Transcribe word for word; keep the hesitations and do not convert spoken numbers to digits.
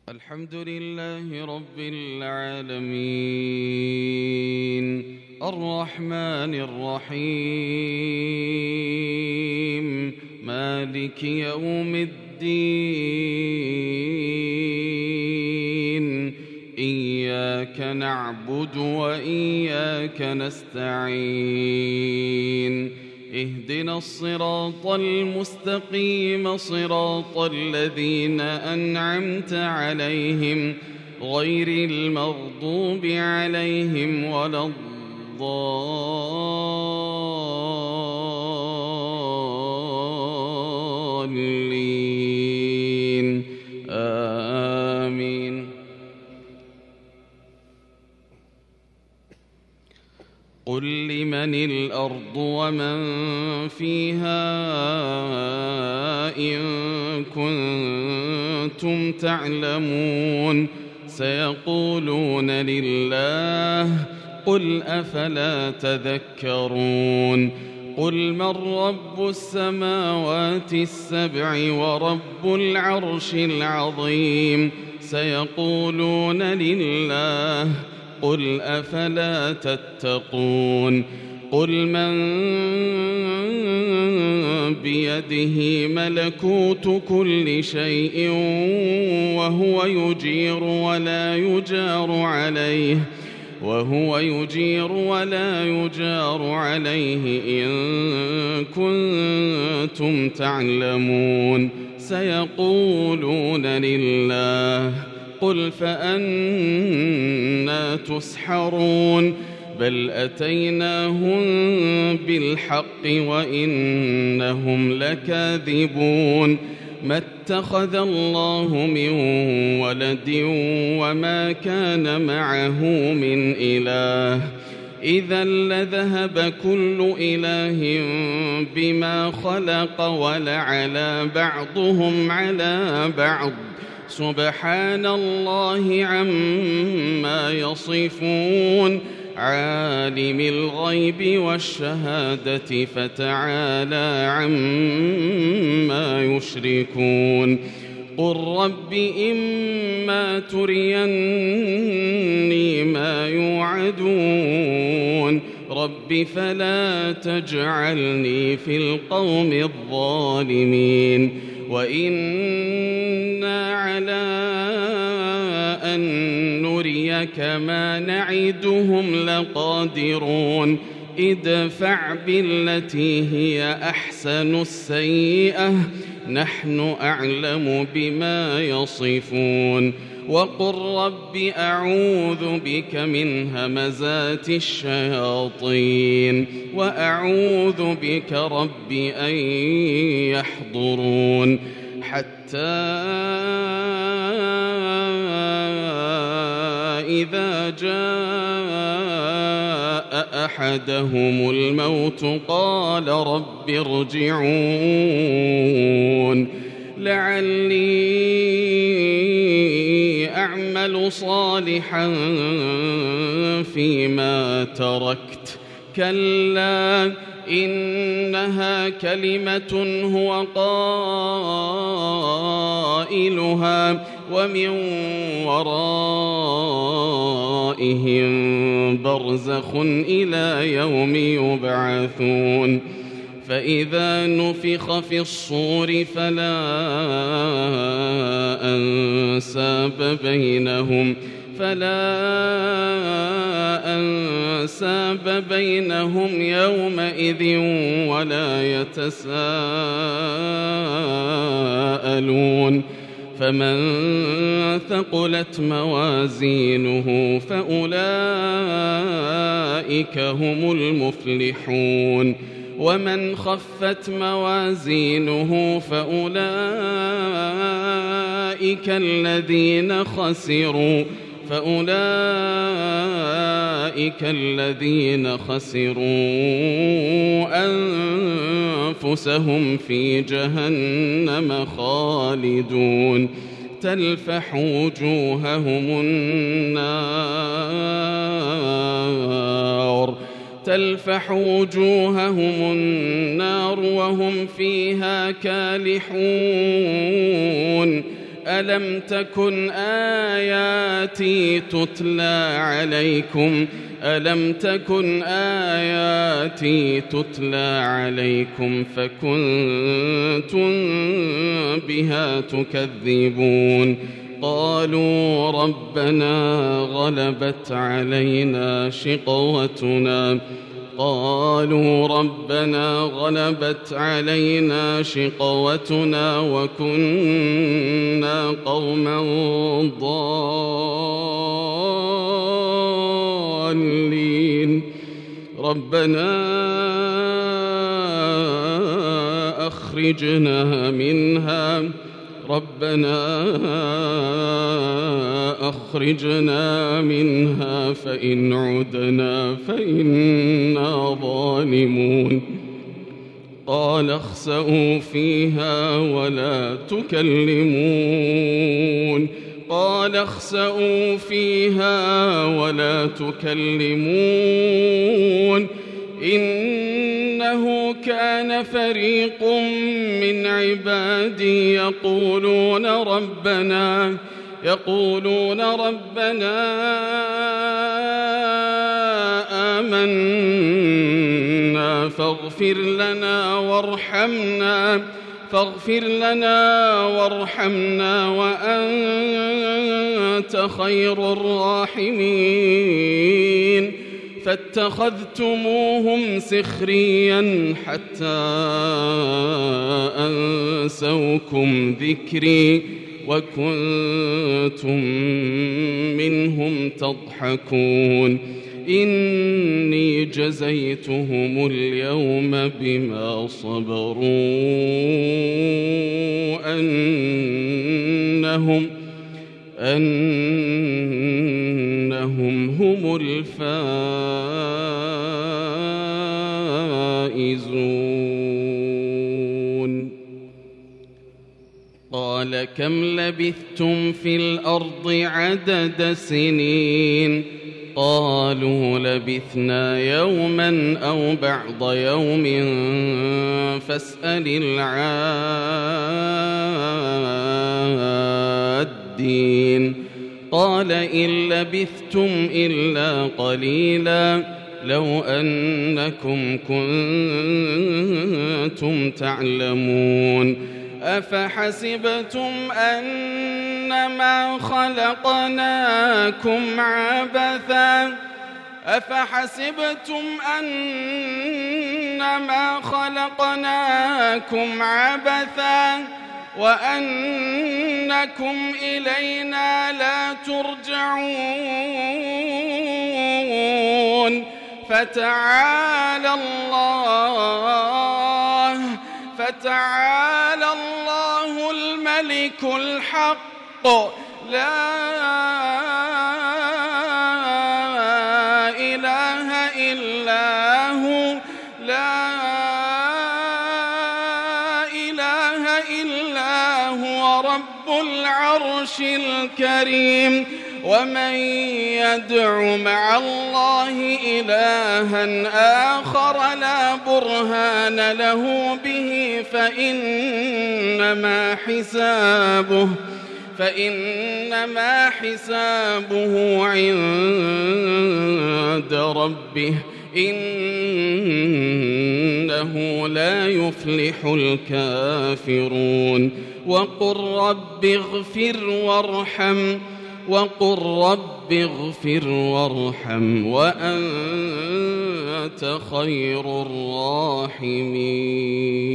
الحمد لله رب العالمين الرحمن الرحيم مالك يوم الدين إياك نعبد وإياك نستعين اهدنا الصراط المستقيم صراط الذين أنعمت عليهم غير المغضوب عليهم ولا الضالين آمين. قل لمن الأرض ومن فيها إن كنتم تعلمون سيقولون لله قل أفلا تذكرون قل من رب السماوات السبع ورب العرش العظيم سيقولون لله قل أفلا تتقون قل من بيده ملكوت كل شيء وهو يجير ولا يجار عليه وهو يجير ولا يجار عليه إن كنتم تعلمون سيقولون لله قل فأنى تسحرون بل أتيناهم بالحق وإنهم لكاذبون ما اتخذ الله من ولد وما كان معه من إله إذا لذهب كل إله بما خلق ولعلى بعضهم على بعض سبحان الله عما يصفون عالم الغيب والشهادة فتعالى عما يشركون قل رب إما تريني ما يوعدون رب فلا تجعلني في القوم الظالمين وإنا على أن نريك ما نعدهم لقادرون ادفع بالتي هي أحسن السيئة نحن أعلم بما يصفون وقل رب أعوذ بك من همزات الشياطين وأعوذ بك رب أن يحضرون حتى إذا جاء أحدهم الموت قال رب ارجعون لعلي أعمل صالحا فيما تركت كلا إنها كلمة هو قائلها ومن ورائهم برزخ إلى يوم يبعثون فإذا نفخ في الصور فلا أنساب بينهم فلا أنساب بينهم يومئذ ولا يتساءلون فمن ثقلت موازينه فأولئك هم المفلحون ومن خفت موازينه فأولئك الذين خسروا فأولئك الذين خسروا أنفسهم في جهنم خالدون تلفح وجوههم النار تلفح وجوههم النار وهم فيها كالحون ألم تكن آياتي تتلى عليكم ألم تكن آياتي تتلى عليكم فكنتم بها تكذبون قالوا ربنا غلبت علينا شقوتنا قالوا ربنا غلبت علينا شقوتنا وكنا قوما ضالين ربنا أخرجنا منها ربنا أخرجنا منها فإن عدنا فإنا ظالمون قال اخسئوا فيها ولا تكلمون قال اخسئوا فيها ولا تكلمون إنه كان فريق من عبادي يقولون ربنا يقولون ربنا آمنا فاغفر لنا وارحمنا فاغفر لنا وارحمنا وأنت خير الراحمين فاتخذتموهم سخريا حتى أنسوكم ذكري وكنتم منهم تضحكون إني جزيتهم اليوم بما صبروا أنهم أنهم هم الفائزون قال كم لبثتم في الأرض عدد سنين قالوا لبثنا يوما أو بعض يوم فاسأل العادين قال إن لبثتم إلا قليلا لو أنكم كنتم تعلمون أفحسبتم أنما خلقناكم عبثا أفحسبتم أنما خلقناكم عبثا وأنكم إلينا لا ترجعون فتعالى الله فتعالى الله الملك الحق لا إله إلا هو لا إله إلا هو رب العرش الكريم ومن يدع مع الله إلها آخر لا برهان له به فإنما حسابه فإنما حسابه عند ربه إنه لا يفلح الكافرون وقل رب اغفر وارحم وقل رب اغفر وارحم وأنت خير الراحمين.